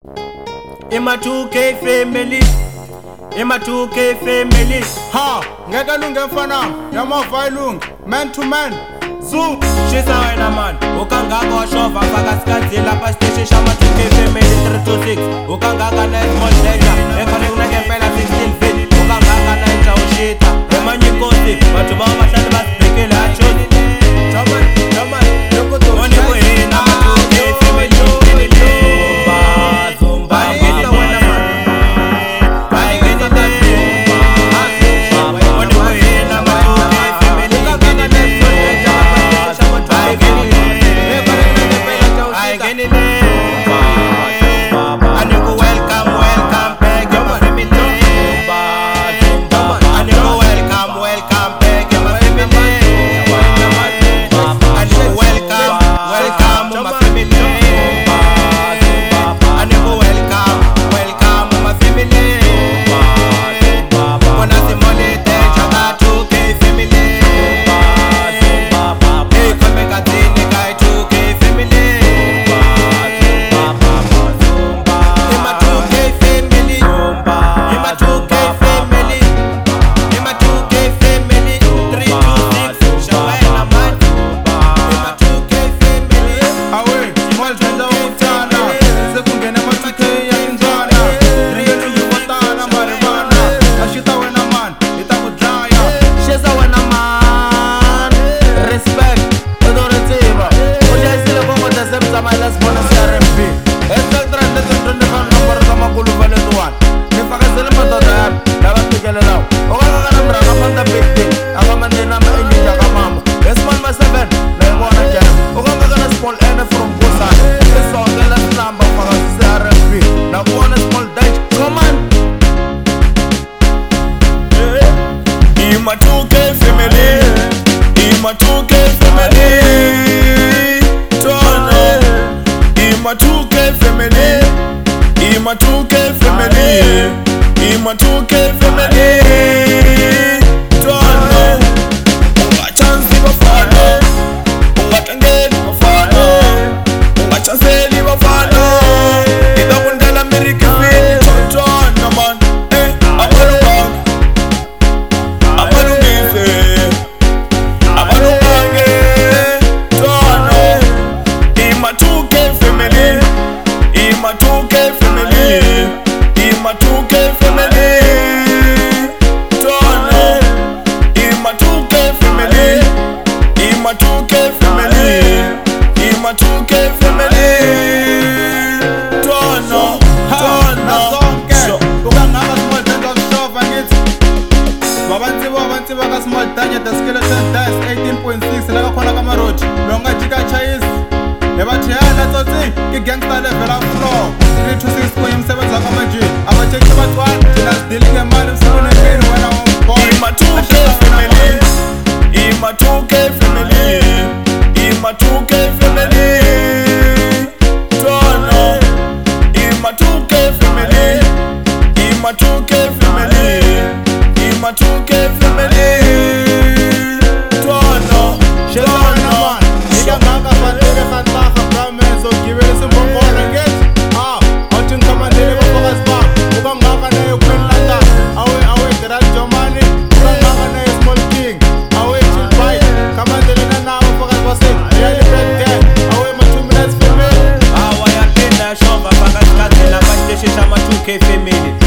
Ima 2K family, Ima 2K family. Ha, ngeke lunge mfana, yamava ilunga, man to man. Zoom, shisa wena man, ukangaka washova faka skadzi lapha station shama 2K family 326. Ukangaka na small danger, ekhona kunakempela 16 feet. Ukangaka na inja ushita, emanye inkosi, bathu bawo bahlale basibhekele achoni. Jaman, lokuto wona kuyena ama 2K family. Ima 2K family, Ima 2K family, Tono. Ima 2K family, Ima 2K family, Ima 2K family, Tono. Unga chance bafana, unga tangeli bafana, unga chance li bafana. Ida kundela America fit, Tono man. Ima 2K family, Ima 2K family, Tono. Ima 2K family, Ima 2K family, Ima 2K family, Tono. Ukangaka small danger of shove and it. Babanti baka small danger the skeleton dice 18.6 laka khona kama road. Longa jika chase. Nebathi yala tsotsi ke gangster level of floor 326 kwenye msebenzi waka manje abacheche batwana thina sidealing ngemali sifuna ngeni wena boy. Ima 2K family, Ima 2K family, Ima 2K family, Tono. Ima 2K family, Ima 2K family, Ima 2K family, Tono. Ikangaka fanele fantaga promise ogibele simbongona ngethi awuthi ngikamandele bafocus bar ukangaka naye kumelanda awe Gerald Jomani ukangaka naye Small King awe Chill Bite kamandele nawo focus base really bad gang awe ma 2 minutes family Awayapenda shova faka skadzi lapha station shama 2K family.